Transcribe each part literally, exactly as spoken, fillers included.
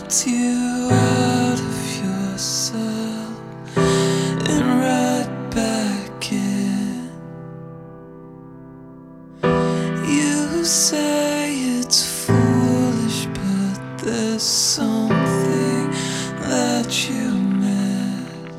helped you out of yourself and right back in. You say it's foolish, but there's something that you miss.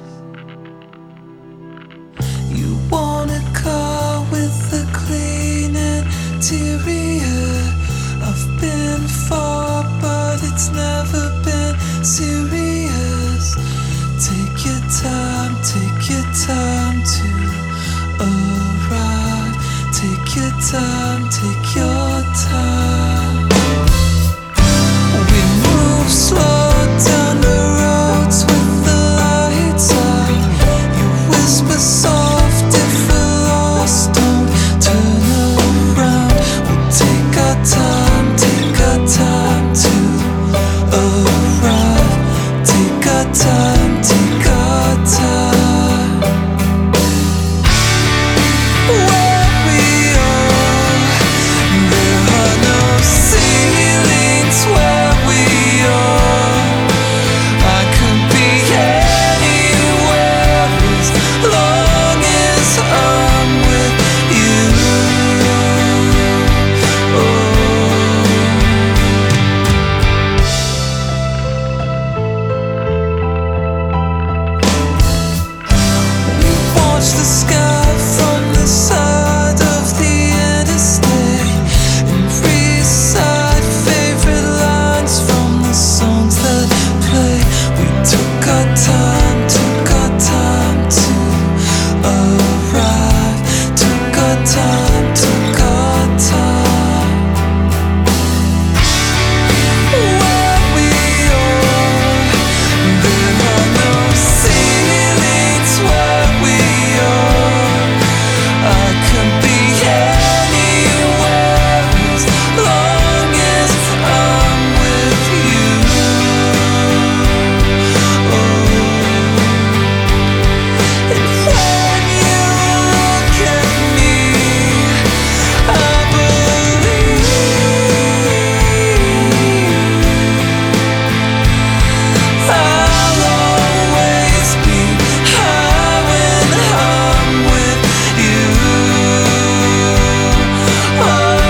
You want a car with a clean interior. I've been far, but it's never been serious. Take your time, take your time to arrive. Take your time, take your time. We move slow down the roads with the lights out. You whisper soft if we're lost, don't turn around. We'll take our time, take our time to arrive. Take our time, take our time. Where we are, there are no ceilings where we are. I could be anywhere as long as I'm with you. We watch the sky from the side of the interstate and recite favorite lines from the songs that play. We took our time, took our time to arrive. Took our time, took our time. Where we are, there are no ceilings where we are. I could be anywhere as long as I'm with you. And when you look at me, I believe I'll always be high when I'm with you. Oh.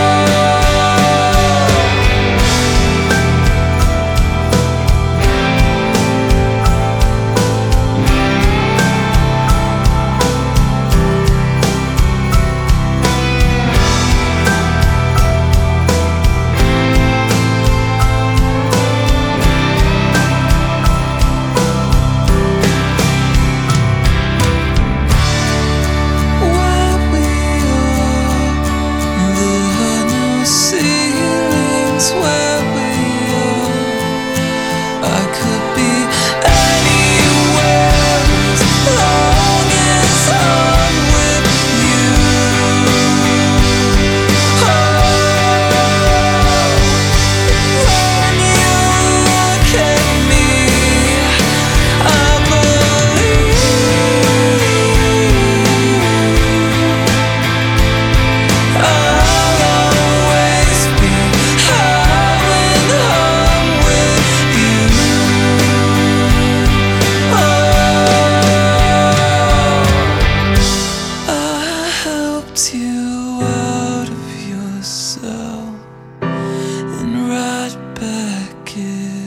Where we are, there are no ceilings where we are. I could be anywhere as long as I'm with you. When you look at me, I believe I'll always be high when I'm with you. Oh, I helped you out of yourself and right back in.